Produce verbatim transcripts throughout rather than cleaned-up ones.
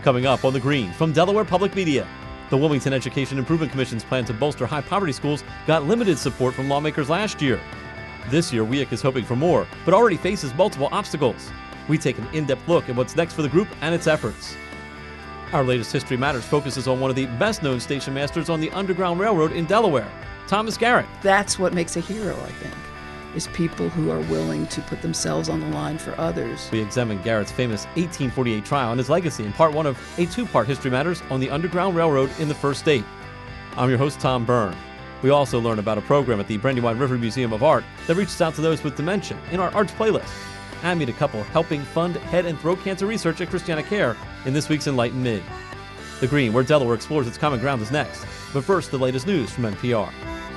coming up on The Green from Delaware Public Media. The Wilmington Education Improvement Commission's plan to bolster high-poverty schools got limited support from lawmakers last year. This year, W I A C is hoping for more, but already faces multiple obstacles. We take an in-depth look at what's next for the group and its efforts. Our latest History Matters focuses on one of the best-known station masters on the Underground Railroad in Delaware, Thomas Garrett. That's what makes a hero, I think, is people who are willing to put themselves on the line for others. We examine Garrett's famous eighteen forty-eight trial and his legacy in part one of a two-part History Matters on the Underground Railroad in the First State. I'm your host, Tom Byrne. We also learn about a program at the Brandywine River Museum of Art that reaches out to those with dementia in our arts playlist. And meet a couple helping fund head and throat cancer research at Christiana Care in this week's Enlighten Me. The Green, where Delaware explores its common ground, is next. But first, the latest news from N P R.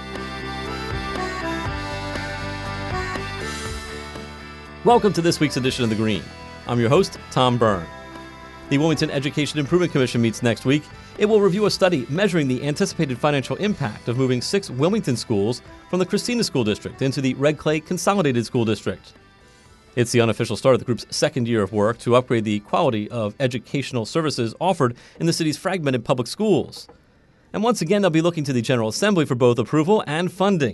Welcome to this week's edition of The Green. I'm your host, Tom Byrne. The Wilmington Education Improvement Commission meets next week. It will review a study measuring the anticipated financial impact of moving six Wilmington schools from the Christina School District into the Red Clay Consolidated School District. It's the unofficial start of the group's second year of work to upgrade the quality of educational services offered in the city's fragmented public schools. And once again, they'll be looking to the General Assembly for both approval and funding.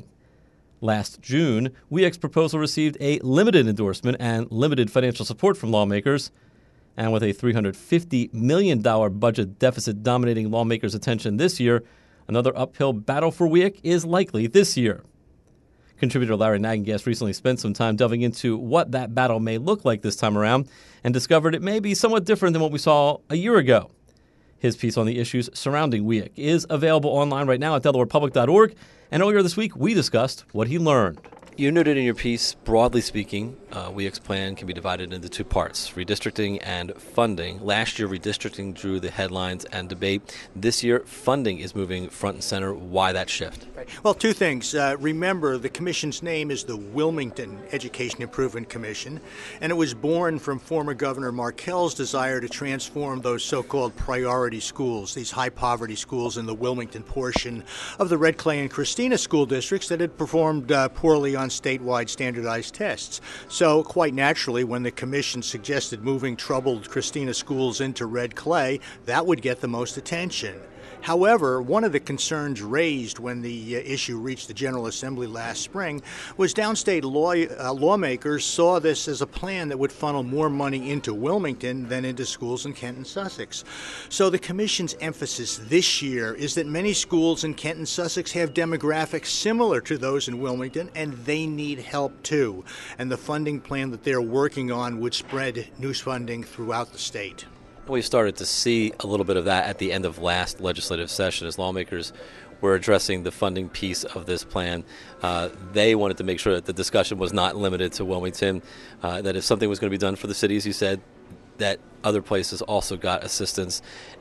Last June, W I A C's proposal received a limited endorsement and limited financial support from lawmakers. And with a three hundred fifty million dollars budget deficit dominating lawmakers' attention this year, another uphill battle for W I A C is likely this year. Contributor Larry Nagengast recently spent some time delving into what that battle may look like this time around and discovered it may be somewhat different than what we saw a year ago. His piece on the issues surrounding W I A C is available online right now at delaware public dot org, and earlier this week we discussed what he learned. You noted in your piece, broadly speaking, uh, W I A C's plan can be divided into two parts, redistricting and funding. Last year, redistricting drew the headlines and debate. This year, funding is moving front and center. Why that shift? Right. Well, two things. Uh, remember, the commission's name is the Wilmington Education Improvement Commission, and it was born from former Governor Markell's desire to transform those so-called priority schools, these high-poverty schools in the Wilmington portion of the Red Clay and Christina school districts that had performed uh, poorly on statewide standardized tests. So quite naturally, when the commission suggested moving troubled Christina schools into Red Clay, that would get the most attention. However, one of the concerns raised when the uh, issue reached the General Assembly last spring was downstate law, uh, lawmakers saw this as a plan that would funnel more money into Wilmington than into schools in Kent and Sussex. So the Commission's emphasis this year is that many schools in Kent and Sussex have demographics similar to those in Wilmington, and they need help too. And the funding plan that they're working on would spread new funding throughout the state. We started to see a little bit of that at the end of last legislative session as lawmakers were addressing the funding piece of this plan. Uh, they wanted to make sure that the discussion was not limited to Wilmington, uh, that if something was going to be done for the city, as you said, that other places also got assistance.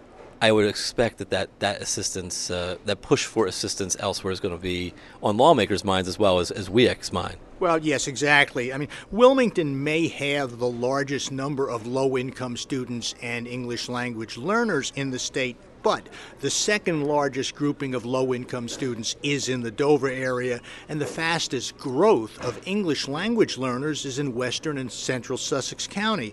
I would expect that that, that assistance, uh, that push for assistance elsewhere is going to be on lawmakers' minds as well as, as W I A C's mind. Well, yes, exactly. I mean, Wilmington may have the largest number of low-income students and English language learners in the state, but the second largest grouping of low-income students is in the Dover area, and the fastest growth of English language learners is in western and central Sussex County.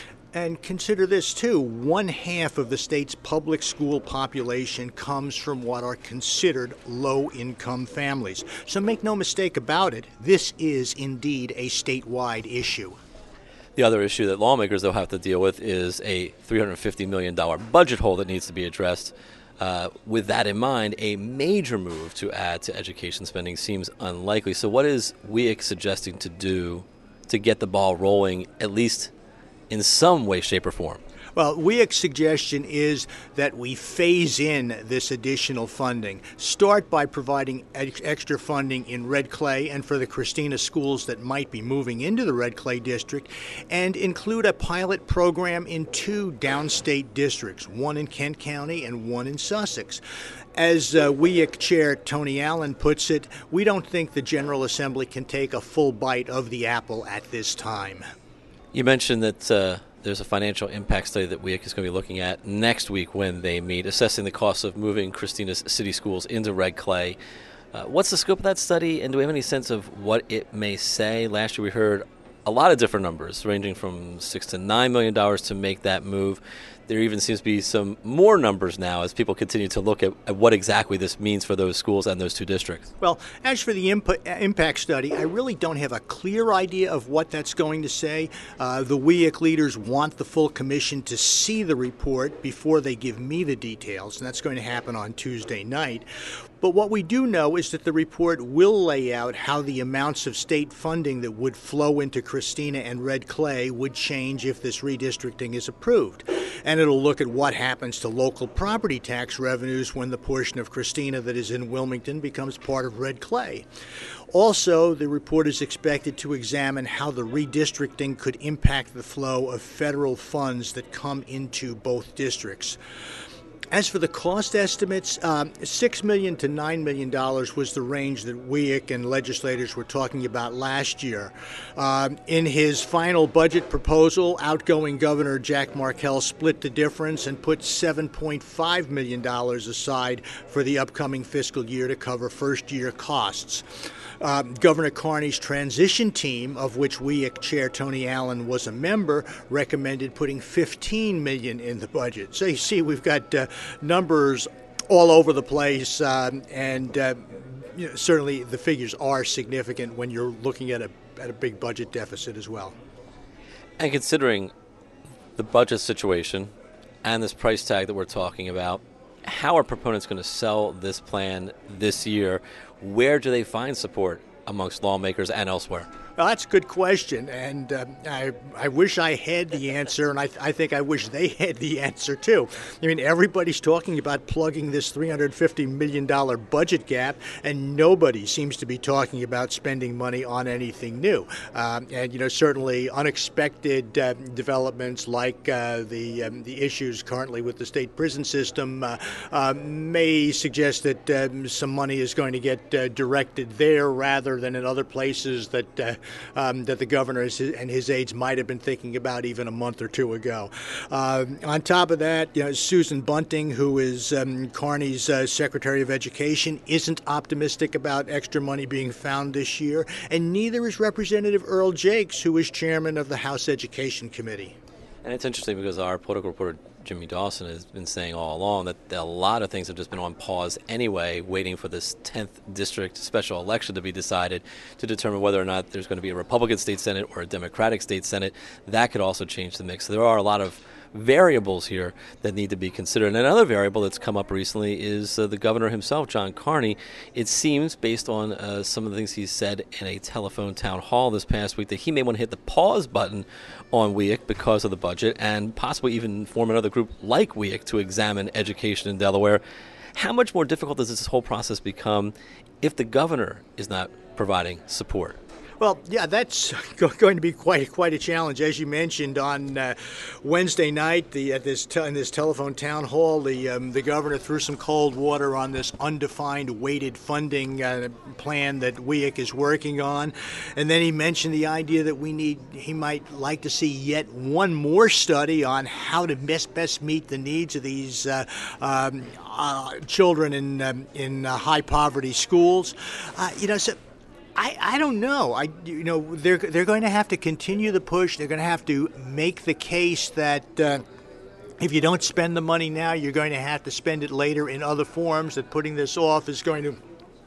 And consider this, too. One half of the state's public school population comes from what are considered low-income families. So make no mistake about it, this is indeed a statewide issue. The other issue that lawmakers, though, have to deal with is a three hundred fifty million dollars budget hole that needs to be addressed. Uh, with that in mind, a major move to add to education spending seems unlikely. So what is W I A C suggesting to do to get the ball rolling, at least in some way, shape, or form? Well, W I A C's suggestion is that we phase in this additional funding. Start by providing ex- extra funding in Red Clay and for the Christina schools that might be moving into the Red Clay district, and include a pilot program in two downstate districts, one in Kent County and one in Sussex. As uh, W I A C Chair Tony Allen puts it, we don't think the General Assembly can take a full bite of the apple at this time. You mentioned that uh, there's a financial impact study that W I A C is going to be looking at next week when they meet, assessing the costs of moving Christina's city schools into Red Clay. Uh, what's the scope of that study, and do we have any sense of what it may say? Last year we heard a lot of different numbers, ranging from six to nine million dollars to make that move. there even seems to be some more numbers now as people continue to look at, at what exactly this means for those schools and those two districts. Well, as for the input, impact study, I really don't have a clear idea of what that's going to say. Uh, the W E I C leaders want the full commission to see the report before they give me the details, and that's going to happen on Tuesday night. But what we do know is that the report will lay out how the amounts of state funding that would flow into Christina and Red Clay would change if this redistricting is approved. And it'll look at what happens to local property tax revenues when the portion of Christina that is in Wilmington becomes part of Red Clay. Also, the report is expected to examine how the redistricting could impact the flow of federal funds that come into both districts. As for the cost estimates, um, six million dollars to nine million dollars was the range that W E I C and legislators were talking about last year. Um, in his final budget proposal, outgoing Governor Jack Markell split the difference and put seven point five million dollars aside for the upcoming fiscal year to cover first-year costs. Uh, Governor Carney's transition team, of which W E I C Chair Tony Allen was a member, recommended putting fifteen million dollars in the budget. So you see, we've got uh, numbers all over the place, um, and uh, you know, certainly the figures are significant when you're looking at a at a big budget deficit as well. And considering the budget situation and this price tag that we're talking about, how are proponents going to sell this plan this year? Where do they find support amongst lawmakers and elsewhere? Well, that's a good question, and uh, I I wish I had the answer, and I, I think I wish they had the answer, too. I mean, everybody's talking about plugging this three hundred fifty million dollars budget gap, and nobody seems to be talking about spending money on anything new. Um, and, you know, certainly unexpected uh, developments like uh, the um, the issues currently with the state prison system uh, uh, may suggest that um, some money is going to get uh, directed there rather than in other places that uh, Um, that the governor and his aides might have been thinking about even a month or two ago. Uh, on top of that, you know, Susan Bunting, who is um, Carney's uh, Secretary of Education, isn't optimistic about extra money being found this year, and neither is Representative Earl Jakes, who is chairman of the House Education Committee. And it's interesting because our political reporter, Jimmy Dawson, has been saying all along that a lot of things have just been on pause anyway, waiting for this tenth district special election to be decided to determine whether or not there's going to be a Republican state Senate or a Democratic state Senate. That could also change the mix. So there are a lot of variables here that need to be considered. And another variable that's come up recently is uh, the governor himself, John Carney. It seems, based on uh, some of the things he said in a telephone town hall this past week, that he may want to hit the pause button on W E I C because of the budget and possibly even form another group like W E I C to examine education in Delaware. How much more difficult does this whole process become if the governor is not providing support? Well, yeah, that's going to be quite quite a challenge. As you mentioned, on uh, Wednesday night, the at this te- in this telephone town hall, the um, the governor threw some cold water on this undefined weighted funding uh, plan that W E I C is working on, and then he mentioned the idea that we need he might like to see yet one more study on how to best best meet the needs of these uh, um, uh, children in um, in uh, high poverty schools. Uh, you know, so. I, I don't know. I you know they're they're going to have to continue the push. They're going to have to make the case that uh, if you don't spend the money now, you're going to have to spend it later in other forms. That putting this off is going to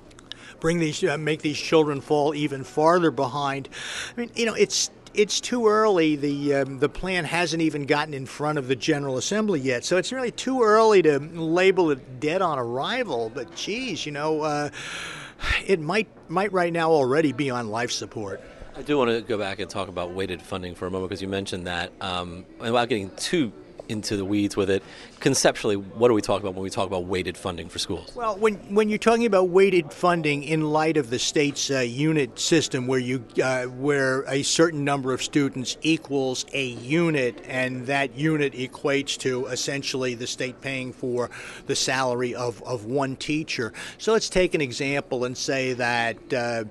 bring these uh, make these children fall even farther behind. I mean, you know, it's. It's too early. The um, the plan hasn't even gotten in front of the General Assembly yet, so it's really too early to label it dead on arrival. But geez, you know, uh, it might might right now already be on life support. I do want to go back and talk about weighted funding for a moment because you mentioned that. Um, without getting too into the weeds with it, conceptually, what do we talk about when we talk about weighted funding for schools? Well, when when you're talking about weighted funding in light of the state's uh, unit system, where you uh, where a certain number of students equals a unit, and that unit equates to essentially the state paying for the salary of, of one teacher. So let's take an example and say that. Uh,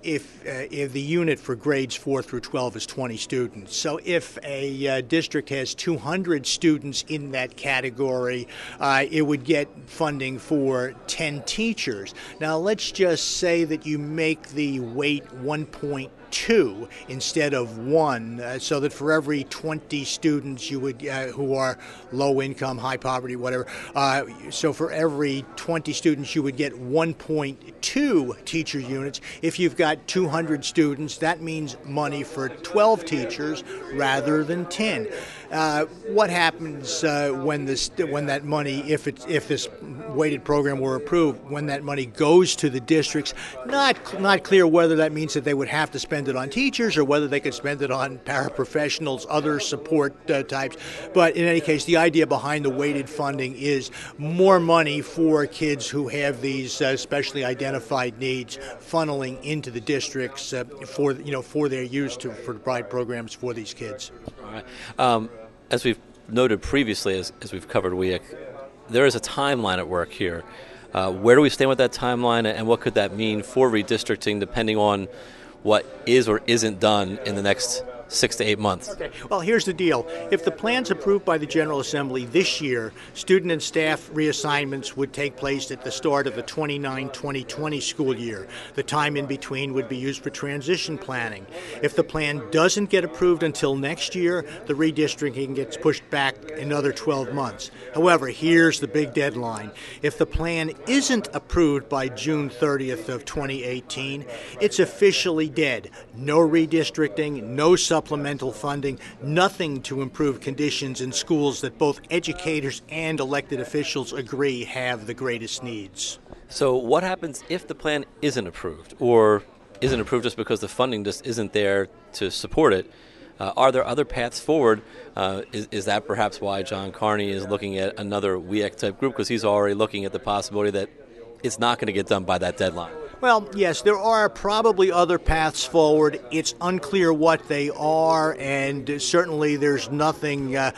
if uh, if the unit for grades four through twelve is twenty students. So if a uh, district has two hundred students in that category, uh, it would get funding for ten teachers. Now let's just say that you make the weight one point two instead of one, uh, so that for every twenty students you would uh, who are low income, high poverty, whatever, uh, so for every twenty students you would get one point two teacher units. If you've got two hundred students, that means money for twelve teachers rather than ten. Uh, what happens uh, when this when that money, if it's if this weighted program were approved, when that money goes to the districts? Not not clear whether that means that they would have to spend it on teachers or whether they could spend it on paraprofessionals, other support uh, types. But in any case, the idea behind the weighted funding is more money for kids who have these uh, specially identified needs, funneling into the districts uh, for you know for their use to for provide programs for these kids. All right. Um, as we've noted previously, as, as we've covered W E A C, there is a timeline at work here. Uh, where do we stand with that timeline, and what could that mean for redistricting, depending on what is or isn't done in the next six to eight months? Okay. Well, here's the deal. If the plan's approved by the General Assembly this year, student and staff reassignments would take place at the start of the twenty-nine twenty twenty school year. The time in between would be used for transition planning. If the plan doesn't get approved until next year, the redistricting gets pushed back another twelve months. However, here's the big deadline. If the plan isn't approved by June thirtieth of twenty eighteen, it's officially dead. No redistricting, no supplemental supplemental funding, nothing to improve conditions in schools that both educators and elected officials agree have the greatest needs. So what happens if the plan isn't approved, or isn't approved just because the funding just isn't there to support it? Uh, are there other paths forward? Uh, is, is that perhaps why John Carney is looking at another W E A C type group, because he's already looking at the possibility that it's not going to get done by that deadline? Well, yes, there are probably other paths forward. It's unclear what they are, and certainly there's nothing uh,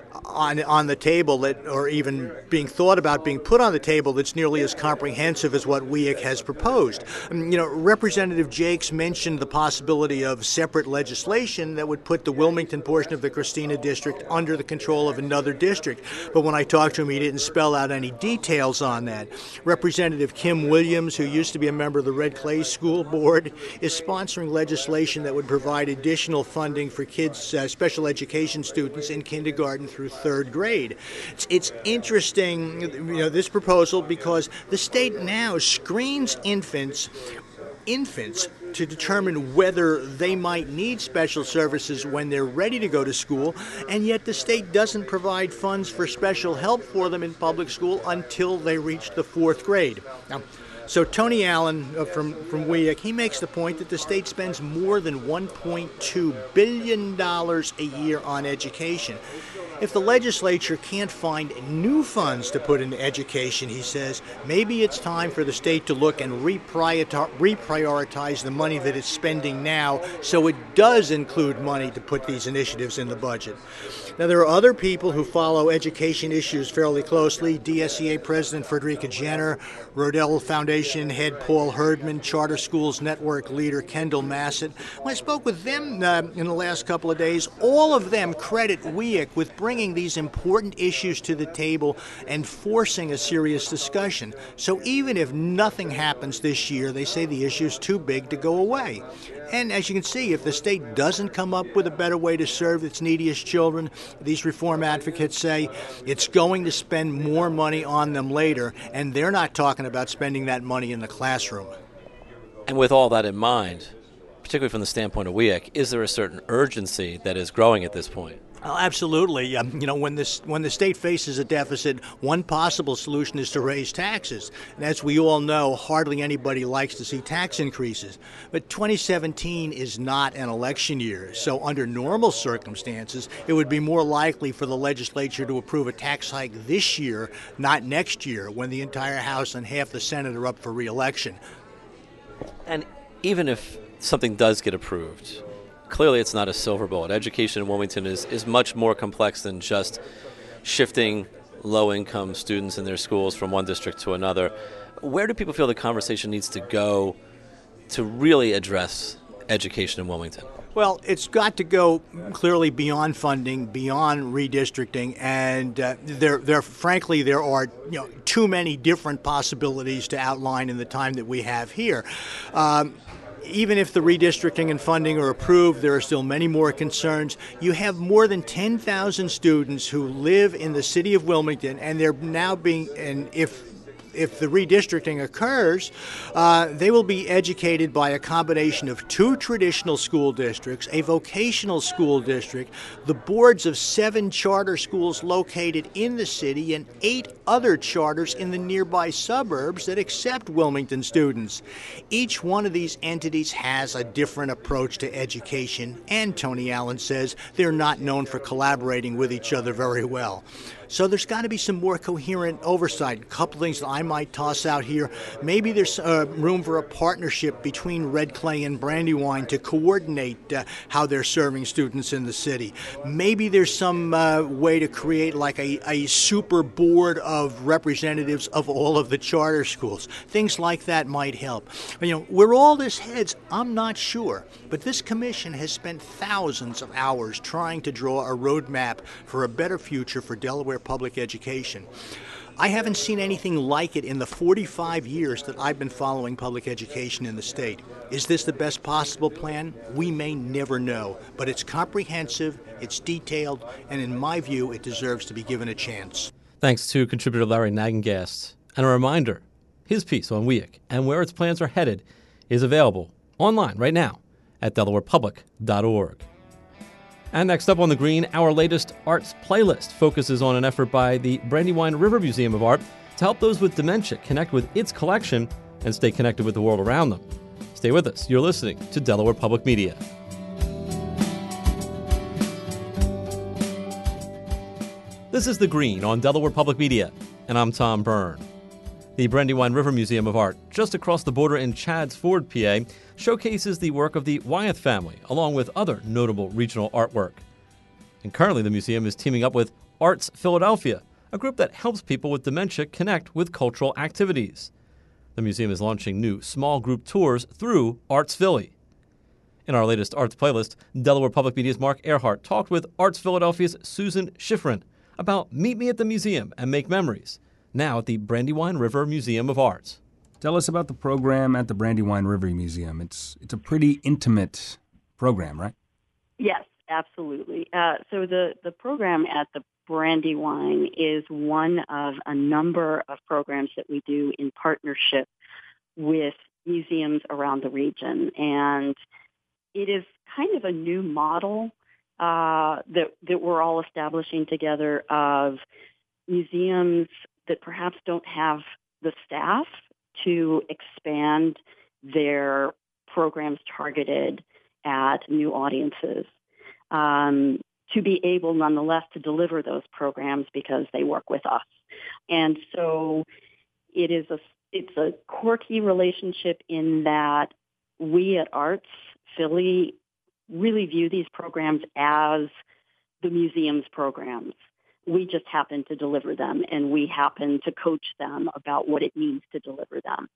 on on the table that, or even being thought about being put on the table, that's nearly as comprehensive as what W E A C has proposed. Um, you know, Representative Jakes mentioned the possibility of separate legislation that would put the Wilmington portion of the Christina district under the control of another district. But when I talked to him, he didn't spell out any details on that. Representative Kim Williams, who used to be a member of the Red Clay School Board, is sponsoring legislation that would provide additional funding for kids, uh, special education students in kindergarten through third grade. It's, it's interesting, you know, this proposal, because the state now screens infants infants to determine whether they might need special services when they're ready to go to school, and yet the state doesn't provide funds for special help for them in public school until they reach the fourth grade. Now, so Tony Allen uh, from, from W E A C, he makes the point that the state spends more than one point two billion dollars a year on education. If the legislature can't find new funds to put into education, he says, maybe it's time for the state to look and reprioritize the money that it's spending now, so it does include money to put these initiatives in the budget. Now, there are other people who follow education issues fairly closely. D S E A President Frederica Jenner, Rodell Foundation head Paul Herdman, Charter Schools Network leader Kendall Massett. When I spoke with them uh, in the last couple of days, all of them credit W E A C with bringing these important issues to the table and forcing a serious discussion. So even if nothing happens this year, they say the issue is too big to go away. And as you can see, if the state doesn't come up with a better way to serve its neediest children, these reform advocates say it's going to spend more money on them later, and they're not talking about spending that money in the classroom. And with all that in mind, particularly from the standpoint of W E A C, is there a certain urgency that is growing at this point? Oh, absolutely. Um, you know, when this when the state faces a deficit, one possible solution is to raise taxes. And as we all know, hardly anybody likes to see tax increases. But twenty seventeen is not an election year, so under normal circumstances, it would be more likely for the legislature to approve a tax hike this year, not next year, when the entire House and half the Senate are up for re-election. And even if something does get approved, clearly it's not a silver bullet. Education in Wilmington is, is much more complex than just shifting low-income students in their schools from one district to another. Where do people feel the conversation needs to go to really address education in Wilmington? Well, it's got to go clearly beyond funding, beyond redistricting, and uh, there, there, frankly, there are you know too many different possibilities to outline in the time that we have here. Um, Even if the redistricting and funding are approved, there are still many more concerns. You have more than ten thousand students who live in the city of Wilmington, and they're now being, and if If the redistricting occurs, uh, they will be educated by a combination of two traditional school districts, a vocational school district, the boards of seven charter schools located in the city, and eight other charters in the nearby suburbs that accept Wilmington students. Each one of these entities has a different approach to education, and Tony Allen says they're not known for collaborating with each other very well. So there's got to be some more coherent oversight. A couple things that I might toss out here. Maybe there's uh, room for a partnership between Red Clay and Brandywine to coordinate uh, how they're serving students in the city. Maybe there's some uh, way to create like a, a super board of representatives of all of the charter schools. Things like that might help. You know, where all this heads, I'm not sure. But this commission has spent thousands of hours trying to draw a roadmap for a better future for Delaware public education. I haven't seen anything like it in the forty-five years that I've been following public education in the state. Is this the best possible plan? We may never know, but it's comprehensive, it's detailed, and in my view, it deserves to be given a chance. Thanks to contributor Larry Nagengast. And a reminder, his piece on W E I C and where its plans are headed is available online right now at delaware public dot org. And next up on the Green, our latest arts playlist focuses on an effort by the Brandywine River Museum of Art to help those with dementia connect with its collection and stay connected with the world around them. Stay with us. You're listening to Delaware Public Media. This is The Green on Delaware Public Media, and I'm Tom Byrne. The Brandywine River Museum of Art, just across the border in Chadds Ford, P A, showcases the work of the Wyeth family, along with other notable regional artwork. And currently the museum is teaming up with Arts Philadelphia, a group that helps people with dementia connect with cultural activities. The museum is launching new small group tours through Arts Philly. In our latest arts playlist, Delaware Public Media's Mark Earhart talked with Arts Philadelphia's Susan Schifrin about Meet Me at the Museum and Make Memories, now at the Brandywine River Museum of Art. Tell us about the program at the Brandywine River Museum. It's it's a pretty intimate program, right? Yes, absolutely. Uh, so the, the program at the Brandywine is one of a number of programs that we do in partnership with museums around the region. And it is kind of a new model uh, that, that we're all establishing together of museums that perhaps don't have the staff to expand their programs targeted at new audiences, um, to be able nonetheless to deliver those programs because they work with us. And so it is a, it's a quirky relationship in that we at Arts Philly really view these programs as the museum's programs. We just happen to deliver them, and we happen to coach them about what it means to deliver them.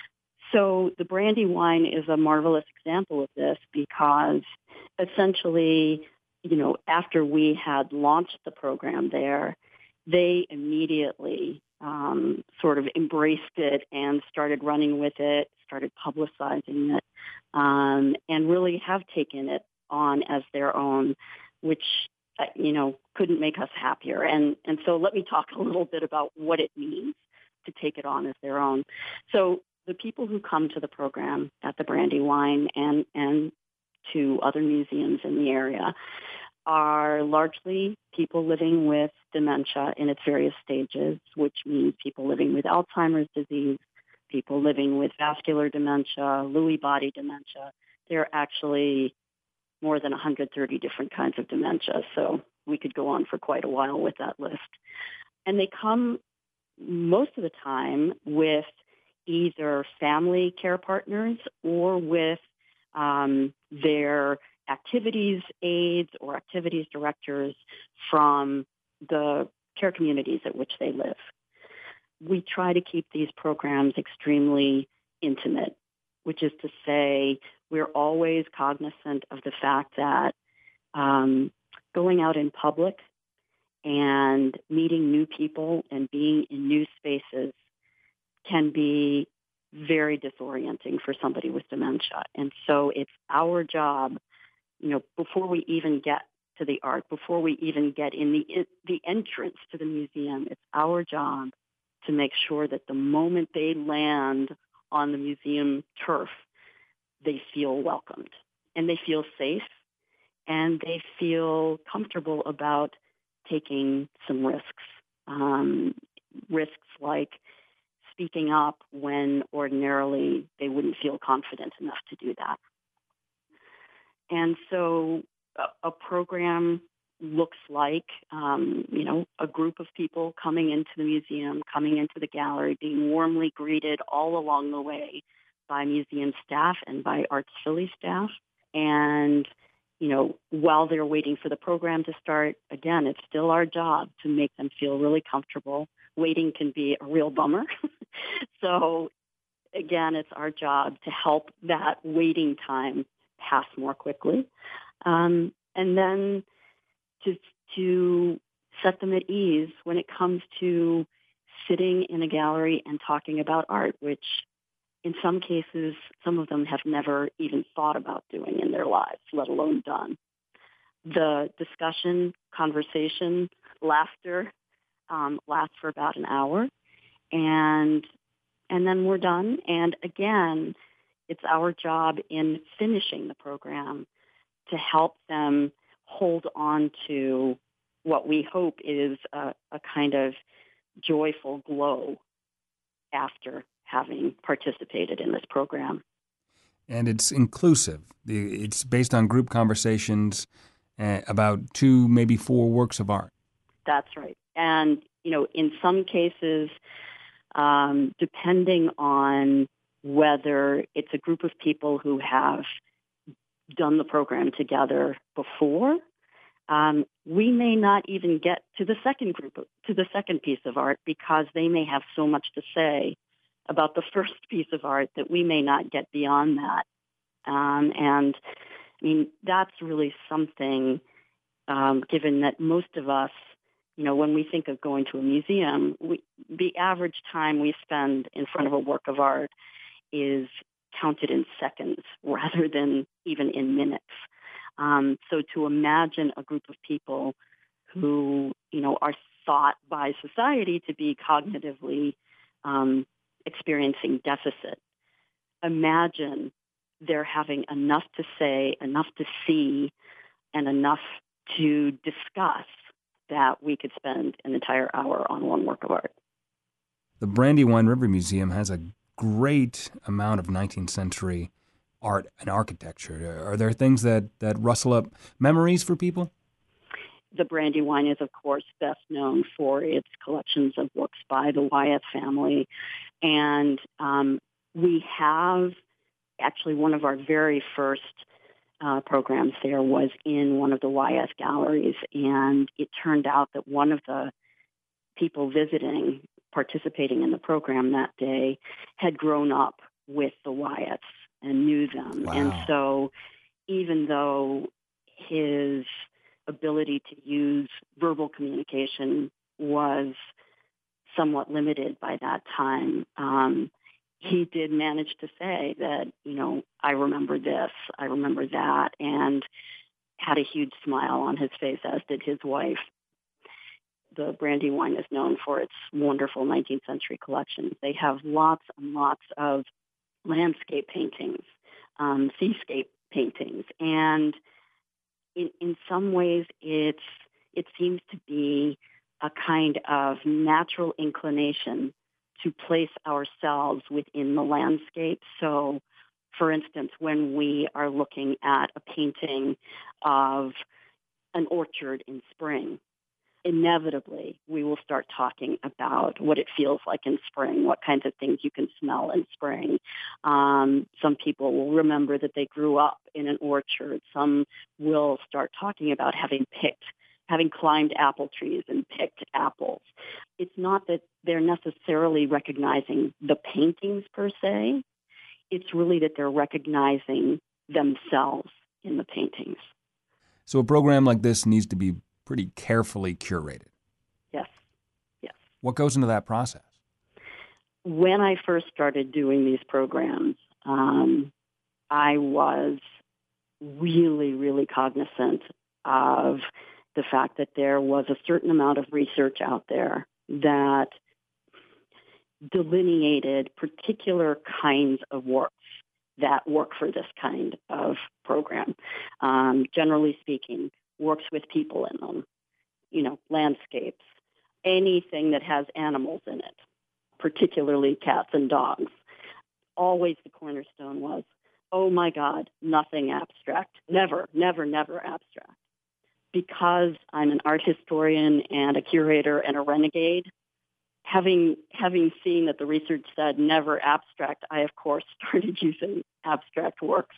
So the Brandywine is a marvelous example of this because essentially, you know, after we had launched the program there, they immediately um, sort of embraced it and started running with it, started publicizing it, um, and really have taken it on as their own, which you know, couldn't make us happier. And and so let me talk a little bit about what it means to take it on as their own. So the people who come to the program at the Brandywine and, and to other museums in the area are largely people living with dementia in its various stages, which means people living with Alzheimer's disease, people living with vascular dementia, Lewy body dementia. There are actually more than one hundred thirty different kinds of dementia, so we could go on for quite a while with that list. And they come most of the time with either family care partners or with um, their activities aides or activities directors from the care communities at which they live. We try to keep these programs extremely intimate. which is to say we're always cognizant of the fact that um, going out in public and meeting new people and being in new spaces can be very disorienting for somebody with dementia. And so it's our job, you know, before we even get to the art, before we even get in the in, the entrance to the museum, it's our job to make sure that the moment they land on the museum turf, they feel welcomed and they feel safe and they feel comfortable about taking some risks. Um, risks like speaking up when ordinarily they wouldn't feel confident enough to do that. And so a, a program looks like, um, you know, a group of people coming into the museum, coming into the gallery, being warmly greeted all along the way by museum staff and by Arts Philly staff. And, you know, while they're waiting for the program to start, again, it's still our job to make them feel really comfortable. Waiting can be a real bummer. So, again, it's our job to help that waiting time pass more quickly. Um, and then to, to set them at ease when it comes to sitting in a gallery and talking about art, which in some cases, some of them have never even thought about doing in their lives, let alone done. The discussion, conversation, laughter um, lasts for about an hour, and and then we're done. And again, it's our job in finishing the program to help them hold on to what we hope is a, a kind of joyful glow after having participated in this program. And it's inclusive. It's based on group conversations uh, about two, maybe four works of art. That's right. And, you know, in some cases, um, depending on whether it's a group of people who have done the program together before, um, we may not even get to the second group, to the second piece of art, because they may have so much to say about the first piece of art that we may not get beyond that. Um, and, I mean, that's really something, um, given that most of us, you know, when we think of going to a museum, we, the average time we spend in front of a work of art is counted in seconds rather than even in minutes. Um, so to imagine a group of people who, you know, are thought by society to be cognitively um, experiencing deficit, imagine they're having enough to say, enough to see, and enough to discuss that we could spend an entire hour on one work of art. The Brandywine River Museum has a great amount of nineteenth century art and architecture. Are there things that, that rustle up memories for people? The Brandywine is, of course, best known for its collections of works by the Wyeth family. And um, we have actually one of our very first uh, programs there was in one of the Wyeth galleries. And it turned out that one of the people visiting, participating in the program that day, had grown up with the Wyeths and knew them. Wow. And so even though his ability to use verbal communication was somewhat limited by that time, um, he did manage to say that, you know, I remember this, I remember that, and had a huge smile on his face, as did his wife. The Brandywine is known for its wonderful nineteenth century collections. They have lots and lots of landscape paintings, um, seascape paintings, and in, in some ways it's it seems to be a kind of natural inclination to place ourselves within the landscape. So, for instance, when we are looking at a painting of an orchard in spring, inevitably we will start talking about what it feels like in spring, what kinds of things you can smell in spring. Um, some people will remember that they grew up in an orchard. Some will start talking about having picked, having climbed apple trees and picked apples. It's not that they're necessarily recognizing the paintings per se. it's really that they're recognizing themselves in the paintings. So a program like this needs to be pretty carefully curated. Yes, yes. What goes into that process? When I first started doing these programs, um, I was really, really cognizant of the fact that there was a certain amount of research out there that delineated particular kinds of works that work for this kind of program. Um, generally speaking, works with people in them, you know, landscapes, anything that has animals in it, particularly cats and dogs. Always the cornerstone was, oh my God, nothing abstract. Never, never, never abstract. Because I'm an art historian and a curator and a renegade, having having seen that the research said never abstract, I, of course, started using abstract works.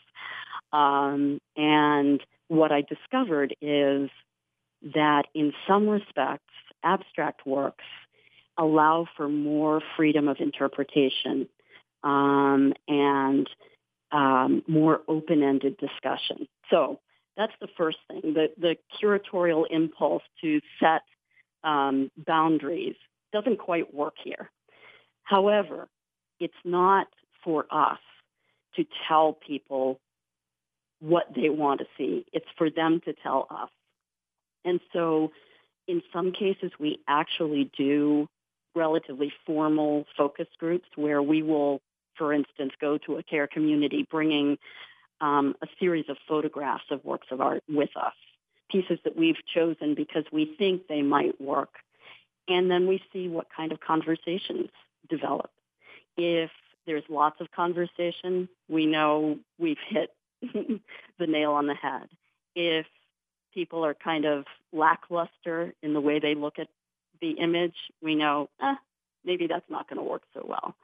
Um, and what I discovered is that in some respects, abstract works allow for more freedom of interpretation um, and um, more open-ended discussion. So that's the first thing. The, the curatorial impulse to set um, boundaries doesn't quite work here. However, it's not for us to tell people what they want to see. It's for them to tell us. And so in some cases, we actually do relatively formal focus groups where we will, for instance, go to a care community bringing um, a series of photographs of works of art with us, pieces that we've chosen because we think they might work. And then we see what kind of conversations develop. If there's lots of conversation, we know we've hit the nail on the head. If people are kind of lackluster in the way they look at the image, we know, eh, maybe that's not going to work so well.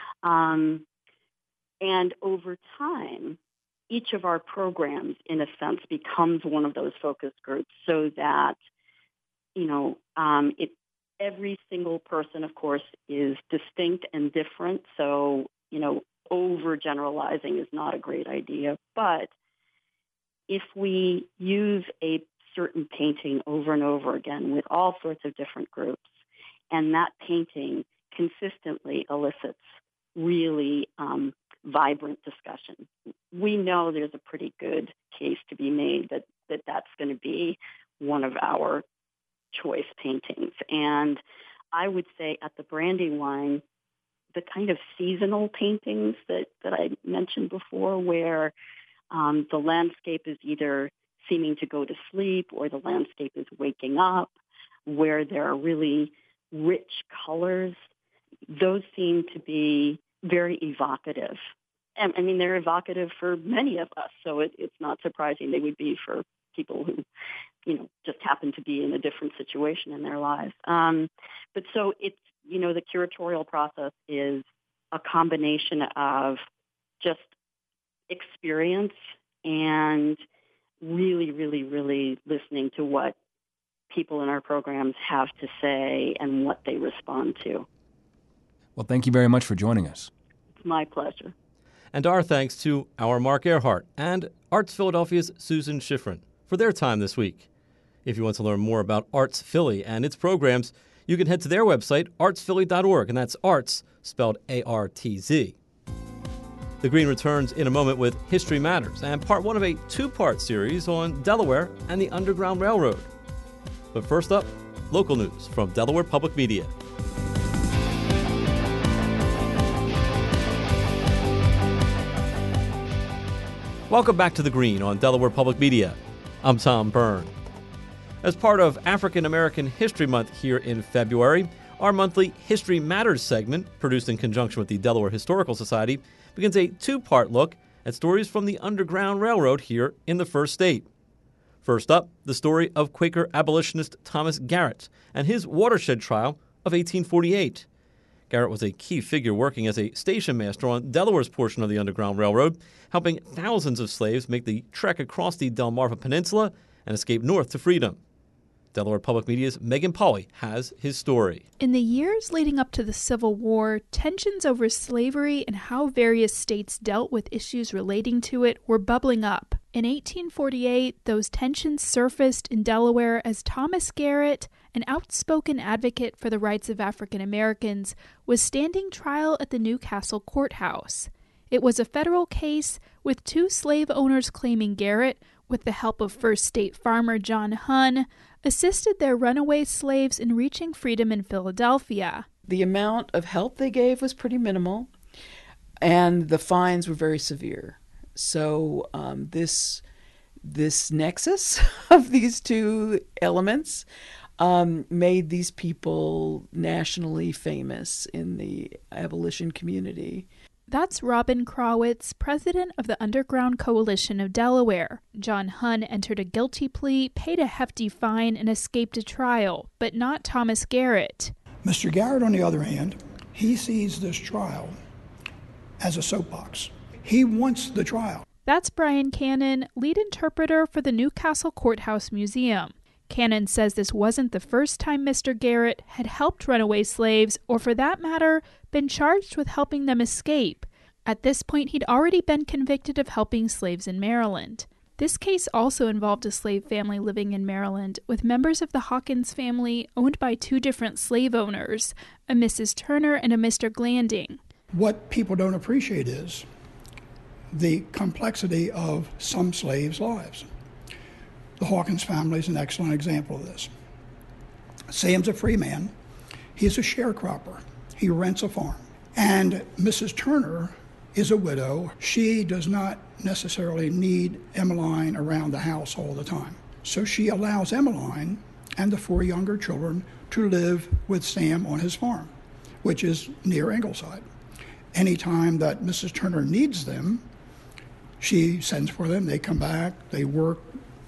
Um, and over time, each of our programs, in a sense, becomes one of those focus groups so that, you know, um, it every single person, of course, is distinct and different. So, you know, overgeneralizing is not a great idea. But if we use a certain painting over and over again with all sorts of different groups, and that painting consistently elicits really um, vibrant discussion, we know there's a pretty good case to be made that, that that's going to be one of our choice paintings. And I would say at the Brandywine, the kind of seasonal paintings that, that I mentioned before, where um, the landscape is either seeming to go to sleep or the landscape is waking up, where there are really rich colors, those seem to be very evocative. And, I mean, they're evocative for many of us, so it, it's not surprising they would be for people who, you know, just happen to be in a different situation in their lives. Um, but so it's, you know, the curatorial process is a combination of just experience and really, really, really listening to what people in our programs have to say and what they respond to. Well, thank you very much for joining us. It's my pleasure. And our thanks to our Mark Earhart and Arts Philadelphia's Susan Schifrin for their time this week. If you want to learn more about Arts Philly and its programs, you can head to their website, arts philly dot org, and that's arts spelled A R T Z. The Green returns in a moment with History Matters and part one of a two-part series on Delaware and the Underground Railroad. But first up, local news from Delaware Public Media. Welcome back to The Green on Delaware Public Media. I'm Tom Byrne. As part of African American History Month here in February, our monthly History Matters segment, produced in conjunction with the Delaware Historical Society, begins a two-part look at stories from the Underground Railroad here in the First State. First up, the story of Quaker abolitionist Thomas Garrett and his watershed trial of eighteen forty-eight. Garrett was a key figure working as a station master on Delaware's portion of the Underground Railroad, helping thousands of slaves make the trek across the Delmarva Peninsula and escape north to freedom. Delaware Public Media's Megan Pauley has his story. In the years leading up to the Civil War, tensions over slavery and how various states dealt with issues relating to it were bubbling up. In eighteen forty-eight, those tensions surfaced in Delaware as Thomas Garrett, an outspoken advocate for the rights of African Americans, was standing trial at the Newcastle courthouse. It was a federal case with two slave owners claiming Garrett, with the help of First State farmer John Hunn, assisted their runaway slaves in reaching freedom in Philadelphia. The amount of help they gave was pretty minimal, and the fines were very severe. So um, this this nexus of these two elements um, made these people nationally famous in the abolition community. That's Robin Krawitz, president of the Underground Coalition of Delaware. John Hunn entered a guilty plea, paid a hefty fine, and escaped a trial, but not Thomas Garrett. Mister Garrett, on the other hand, he sees this trial as a soapbox. He wants the trial. That's Brian Cannon, lead interpreter for the Newcastle Courthouse Museum. Cannon says this wasn't the first time Mister Garrett had helped runaway slaves, or for that matter, been charged with helping them escape. At this point, he'd already been convicted of helping slaves in Maryland. This case also involved a slave family living in Maryland, with members of the Hawkins family owned by two different slave owners, a Missus Turner and a Mister Glanding. What people don't appreciate is the complexity of some slaves' lives. The Hawkins family is an excellent example of this. Sam's a free man. He's a sharecropper. He rents a farm. And Missus Turner is a widow. She does not necessarily need Emmeline around the house all the time. So she allows Emmeline and the four younger children to live with Sam on his farm, which is near Ingleside. Anytime that Missus Turner needs them, she sends for them. They come back. They work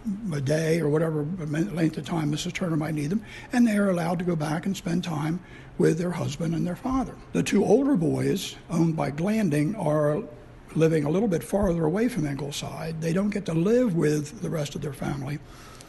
a day or whatever length of time Missus Turner might need them, and they are allowed to go back and spend time with their husband and their father. The two older boys, owned by Glanding, are living a little bit farther away from Ingleside. They don't get to live with the rest of their family,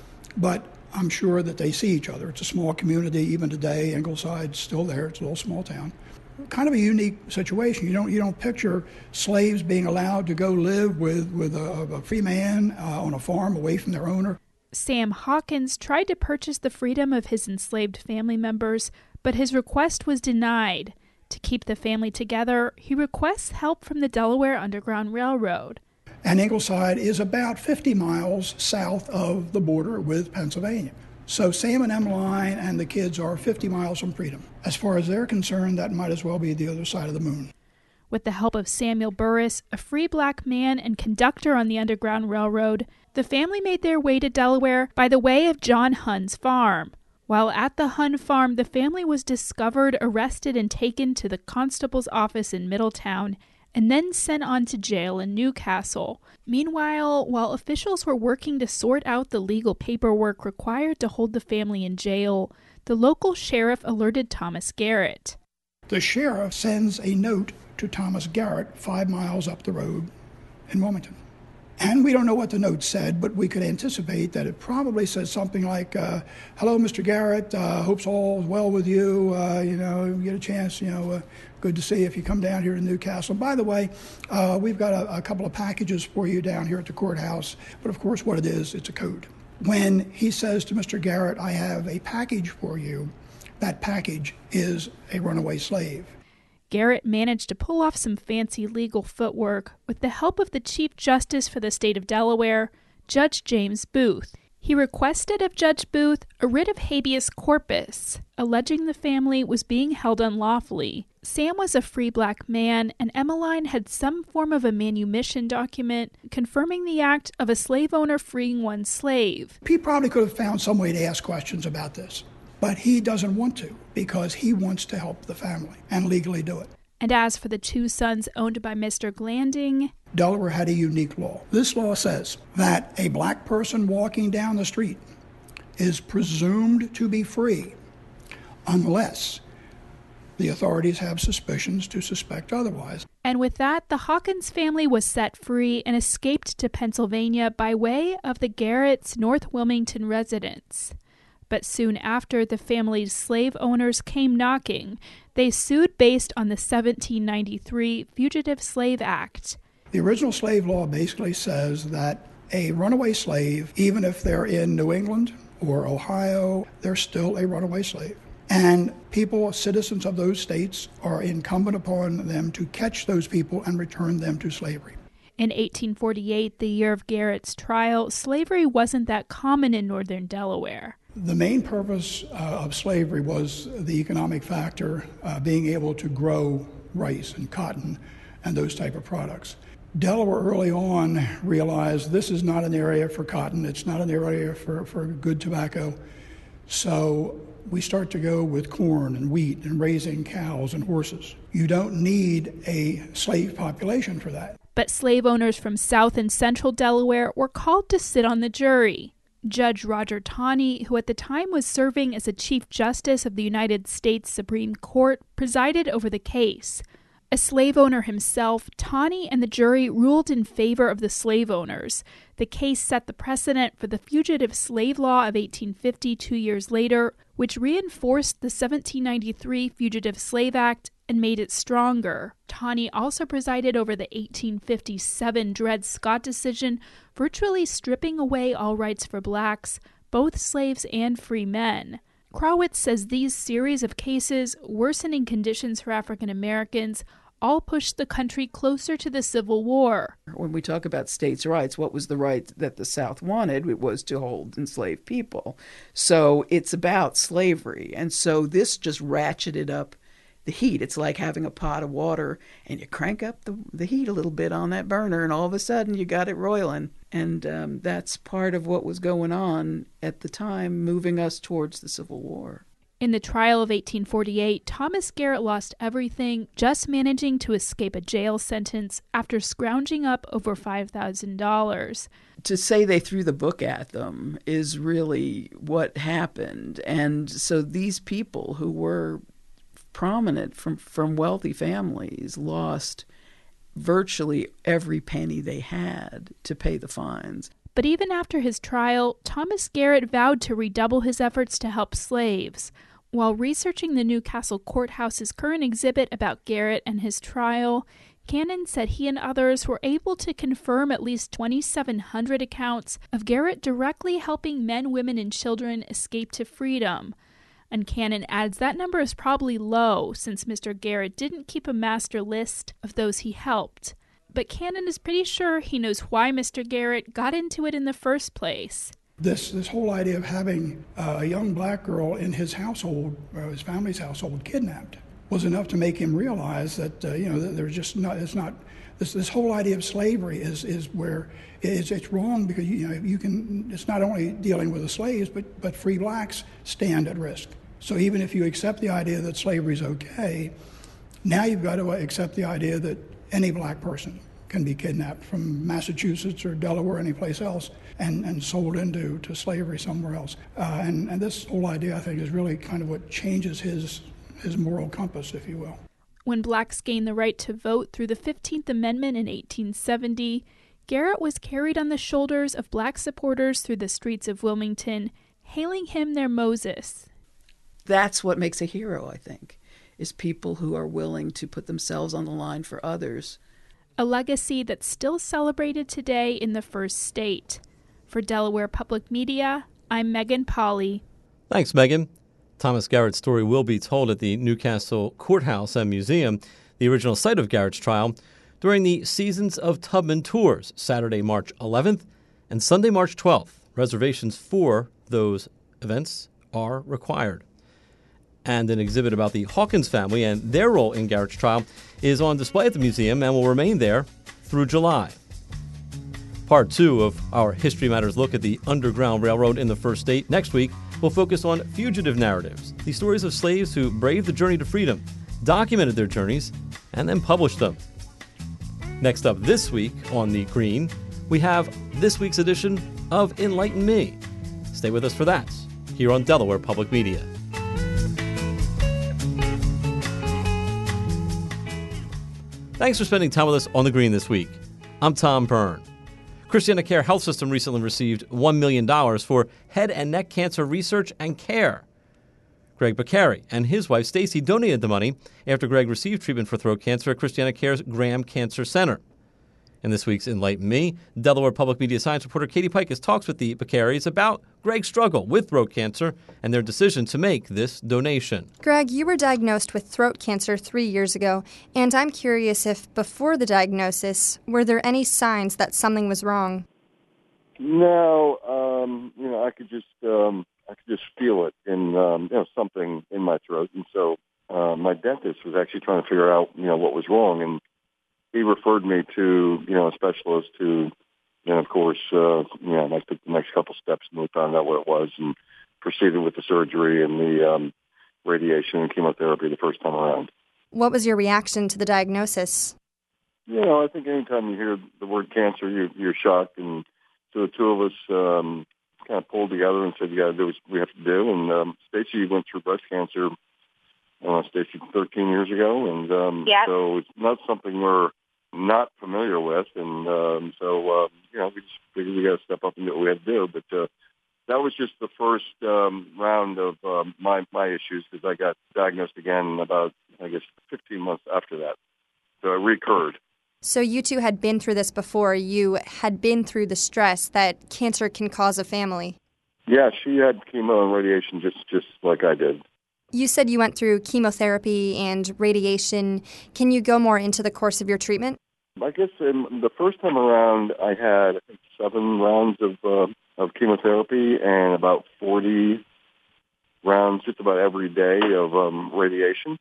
but I'm sure that they see each other. It's a small community. Even today, Ingleside's still there. It's a little small town. Kind of a unique situation. You don't you don't picture slaves being allowed to go live with, with a, a free man uh, on a farm away from their owner. Sam Hawkins tried to purchase the freedom of his enslaved family members, but his request was denied. To keep the family together, he requests help from the Delaware Underground Railroad. And Ingleside is about fifty miles south of the border with Pennsylvania. So Sam and Emmeline and the kids are fifty miles from freedom. As far as they're concerned, that might as well be the other side of the moon. With the help of Samuel Burris, a free black man and conductor on the Underground Railroad, the family made their way to Delaware by the way of John Hunn's farm. While at the Hunn farm, the family was discovered, arrested, and taken to the constable's office in Middletown, and then sent on to jail in Newcastle. Meanwhile, while officials were working to sort out the legal paperwork required to hold the family in jail, the local sheriff alerted Thomas Garrett. The sheriff sends a note to Thomas Garrett five miles up the road in Wilmington. And we don't know what the note said, but we could anticipate that it probably says something like, uh, hello, Mister Garrett, uh, hope's all well with you. Uh, you know, you get a chance, you know, uh, good to see you if you come down here to Newcastle. By the way, uh, we've got a, a couple of packages for you down here at the courthouse. But of course, what it is, it's a code. When he says to Mister Garrett, I have a package for you, that package is a runaway slave. Garrett managed to pull off some fancy legal footwork with the help of the Chief Justice for the state of Delaware, Judge James Booth. He requested of Judge Booth a writ of habeas corpus, alleging the family was being held unlawfully. Sam was a free black man, and Emmeline had some form of a manumission document confirming the act of a slave owner freeing one slave. He probably could have found some way to ask questions about this. But he doesn't want to because he wants to help the family and legally do it. And as for the two sons owned by Mister Glanding, Delaware had a unique law. This law says that a black person walking down the street is presumed to be free unless the authorities have suspicions to suspect otherwise. And with that, the Hawkins family was set free and escaped to Pennsylvania by way of the Garrett's North Wilmington residence. But soon after the family's slave owners came knocking, they sued based on the seventeen ninety-three Fugitive Slave Act. The original slave law basically says that a runaway slave, even if they're in New England or Ohio, they're still a runaway slave. And people, citizens of those states, are incumbent upon them to catch those people and return them to slavery. In eighteen forty-eight, the year of Garrett's trial, slavery wasn't that common in northern Delaware. The main purpose uh, of slavery was the economic factor, uh, being able to grow rice and cotton and those type of products. Delaware early on realized this is not an area for cotton, it's not an area for, for good tobacco. So we start to go with corn and wheat and raising cows and horses. You don't need a slave population for that. But slave owners from South and Central Delaware were called to sit on the jury. Judge Roger Taney, who at the time was serving as a Chief Justice of the United States Supreme Court, presided over the case. A slave owner himself, Taney and the jury ruled in favor of the slave owners. The case set the precedent for the Fugitive Slave Law of eighteen fifty two years later, which reinforced the seventeen ninety-three Fugitive Slave Act and made it stronger. Taney also presided over the eighteen fifty-seven Dred Scott decision, virtually stripping away all rights for blacks, both slaves and free men. Krawitz says these series of cases, worsening conditions for African Americans, all pushed the country closer to the Civil War. When we talk about states' rights, what was the right that the South wanted? It was to hold enslaved people. So it's about slavery. And so this just ratcheted up the heat. It's like having a pot of water and you crank up the, the heat a little bit on that burner and all of a sudden you got it roiling. And um, that's part of what was going on at the time, moving us towards the Civil War. In the trial of eighteen forty-eight, Thomas Garrett lost everything, just managing to escape a jail sentence after scrounging up over five thousand dollars. To say they threw the book at them is really what happened. And so these people who were prominent from, from wealthy families lost virtually every penny they had to pay the fines. But even after his trial, Thomas Garrett vowed to redouble his efforts to help slaves. While researching the Newcastle Courthouse's current exhibit about Garrett and his trial, Cannon said he and others were able to confirm at least twenty-seven hundred accounts of Garrett directly helping men, women, and children escape to freedom. And Cannon adds that number is probably low, since Mister Garrett didn't keep a master list of those he helped. But Cannon is pretty sure he knows why Mister Garrett got into it in the first place. This this whole idea of having uh, a young black girl in his household, or his family's household, kidnapped, was enough to make him realize that uh, you know that there's just not it's not this this whole idea of slavery is is where it's it's wrong, because you know you can it's not only dealing with the slaves but but free blacks stand at risk. So even if you accept the idea that slavery is okay, now you've got to accept the idea that any black person can be kidnapped from Massachusetts or Delaware or any place else and, and sold into to slavery somewhere else. Uh, and, and this whole idea, I think, is really kind of what changes his his moral compass, if you will. When blacks gained the right to vote through the fifteenth Amendment in eighteen seventy, Garrett was carried on the shoulders of black supporters through the streets of Wilmington, hailing him their Moses. That's what makes a hero, I think, is people who are willing to put themselves on the line for others. A legacy that's still celebrated today in the first state. For Delaware Public Media, I'm Megan Polly. Thanks, Megan. Thomas Garrett's story will be told at the Newcastle Courthouse and Museum, the original site of Garrett's trial, during the Seasons of Tubman tours, Saturday, March eleventh and Sunday, March twelfth. Reservations for those events are required. And an exhibit about the Hawkins family and their role in Garrett's trial is on display at the museum and will remain there through July. Part two of our History Matters look at the Underground Railroad in the first state next week will focus on fugitive narratives, the stories of slaves who braved the journey to freedom, documented their journeys, and then published them. Next up this week on The Green, we have this week's edition of Enlighten Me. Stay with us for that, here on Delaware Public Media. Thanks for spending time with us on The Green this week. I'm Tom Byrne. ChristianaCare Health System recently received one million dollars for head and neck cancer research and care. Greg Beccari and his wife Stacy donated the money after Greg received treatment for throat cancer at ChristianaCare's Graham Cancer Center. In this week's Enlighten Me, Delaware Public Media Science reporter Katie Pikus talks with the Beccaris about Greg's struggle with throat cancer and their decision to make this donation. Greg, you were diagnosed with throat cancer three years ago, and I'm curious if before the diagnosis, were there any signs that something was wrong? No, um, you know, I could just um, I could just feel it in um, you know something in my throat, and so uh, my dentist was actually trying to figure out you know what was wrong, and he referred me to, you know, a specialist who, and of course, uh, you know, I took the next couple steps and we found out what it was and proceeded with the surgery and the um, radiation and chemotherapy the first time around. What was your reaction to the diagnosis? You know, I think anytime you hear the word cancer, you, you're shocked. And so the two of us um, kind of pulled together and said, you got to do what we have to do. And um, Stacy went through breast cancer, uh, Stacy, thirteen years ago. And um, yep. so it's not something we're not familiar with, and um, so uh, you know we just figured we got to step up and do what we had to do. But uh, that was just the first um, round of um, my my issues because I got diagnosed again about I guess fifteen months after that, so it recurred. So you two had been through this before. You had been through the stress that cancer can cause a family. Yeah, she had chemo and radiation just just like I did. You said you went through chemotherapy and radiation. Can you go more into the course of your treatment? I guess in the first time around, I had I think, seven rounds of uh, of chemotherapy and about forty rounds just about every day of um, radiation.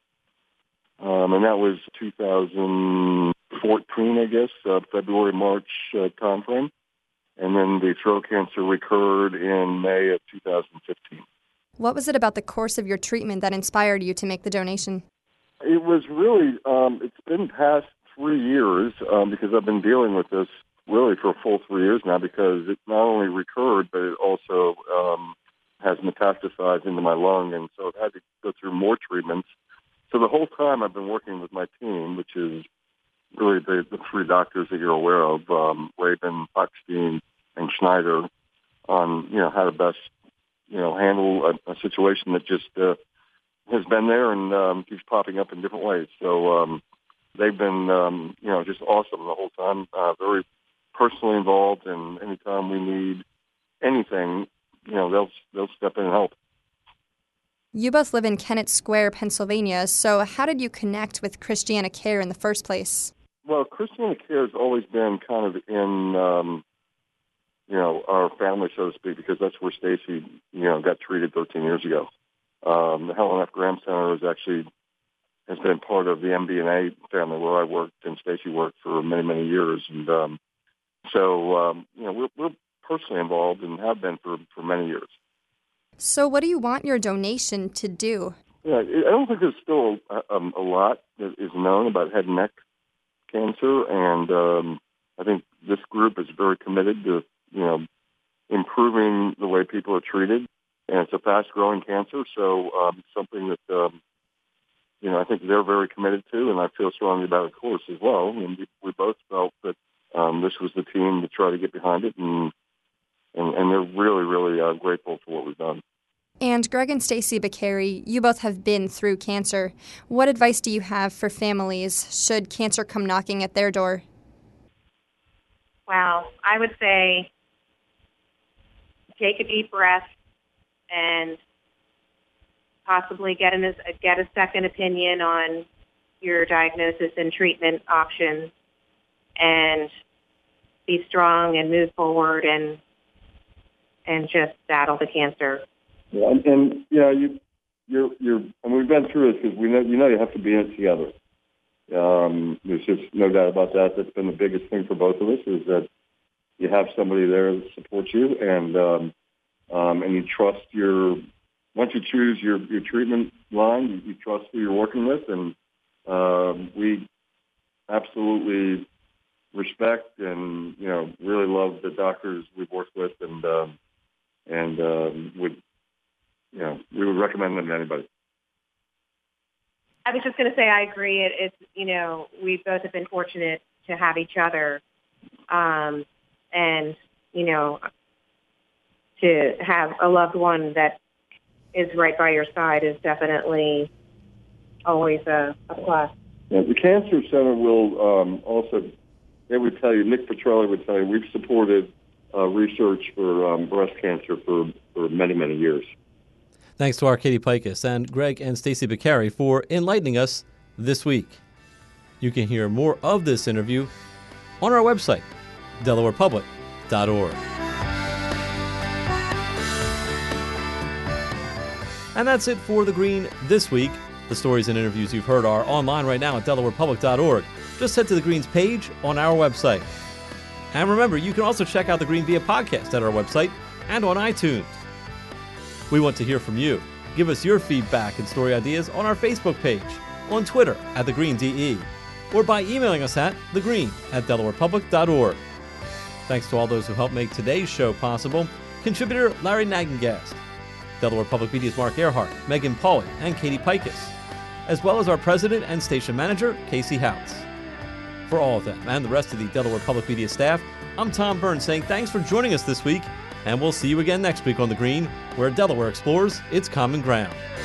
Um, and that was two thousand fourteen, I guess, uh, February, March uh, time frame. And then the throat cancer recurred in May of two thousand fifteen. What was it about the course of your treatment that inspired you to make the donation? It was really, um, it's been past three years um, because I've been dealing with this really for a full three years now because it not only recurred, but it also um, has metastasized into my lung. And so I've had to go through more treatments. So the whole time I've been working with my team, which is really the, the three doctors that you're aware of, um, Rabin, Hochstein, and Schneider, on, you know, how to best you know, handle a, a situation that just uh, has been there and um, keeps popping up in different ways. So um, they've been, um, you know, just awesome the whole time, uh, very personally involved, and anytime we need anything, you know, they'll they'll step in and help. You both live in Kennett Square, Pennsylvania, so how did you connect with ChristianaCare in the first place? Well, ChristianaCare has always been kind of in... Um, you know, our family, so to speak, because that's where Stacy, you know, got treated thirteen years ago. Um, the Helen F. Graham Center is actually has been part of the M B N A family where I worked and Stacy worked for many, many years. And um, so, um, you know, we're, we're personally involved and have been for, for many years. So what do you want your donation to do? Yeah, I don't think there's still a, um, a lot that is known about head and neck cancer, and um, I think this group is very committed to you know, improving the way people are treated. And it's a fast-growing cancer, so um, something that, um, you know, I think they're very committed to, and I feel strongly about it, of course, as well. And we, we both felt that um, this was the team to try to get behind it, and and, and they're really, really uh, grateful for what we've done. And Greg and Stacy Beccari, you both have been through cancer. What advice do you have for families should cancer come knocking at their door? Wow, I would say take a deep breath and possibly get, an, get a second opinion on your diagnosis and treatment options, and be strong and move forward and and just battle the cancer. Yeah, and, and you know, you, you're, you're, and we've been through this because we know, you know, you have to be in it together. Um, there's just no doubt about that. That's been the biggest thing for both of us is that you have somebody there that supports you, and um, um, and you trust your. Once you choose your, your treatment line, you, you trust who you're working with, and um, we absolutely respect and you know really love the doctors we've worked with, and um, and um, would you know we would recommend them to anybody. I was just going to say I agree. It, it's you know we both have been fortunate to have each other. Um, And, you know, to have a loved one that is right by your side is definitely always a, a plus. Yeah, the Cancer Center will um, also, they would tell you, Nick Petrelli would tell you, we've supported uh, research for um, breast cancer for, for many, many years. Thanks to our Katie Pikus and Greg and Stacey Beccari for enlightening us this week. You can hear more of this interview on our website, delaware public dot org. And that's it for The Green this week. The stories and interviews you've heard are online right now at delaware public dot org. Just head to The Green's page on our website. And remember, you can also check out The Green via podcast at our website and on iTunes. We want to hear from you. Give us your feedback and story ideas on our Facebook page, on Twitter at The Green D E, or by emailing us at thegreen at delaware public dot org. Thanks to all those who helped make today's show possible. Contributor Larry Nagengast, Delaware Public Media's Mark Earhart, Megan Pauly, and Katie Pikus, as well as our president and station manager, Casey Houts. For all of them and the rest of the Delaware Public Media staff, I'm Tom Burns saying thanks for joining us this week, and we'll see you again next week on The Green, where Delaware explores its common ground.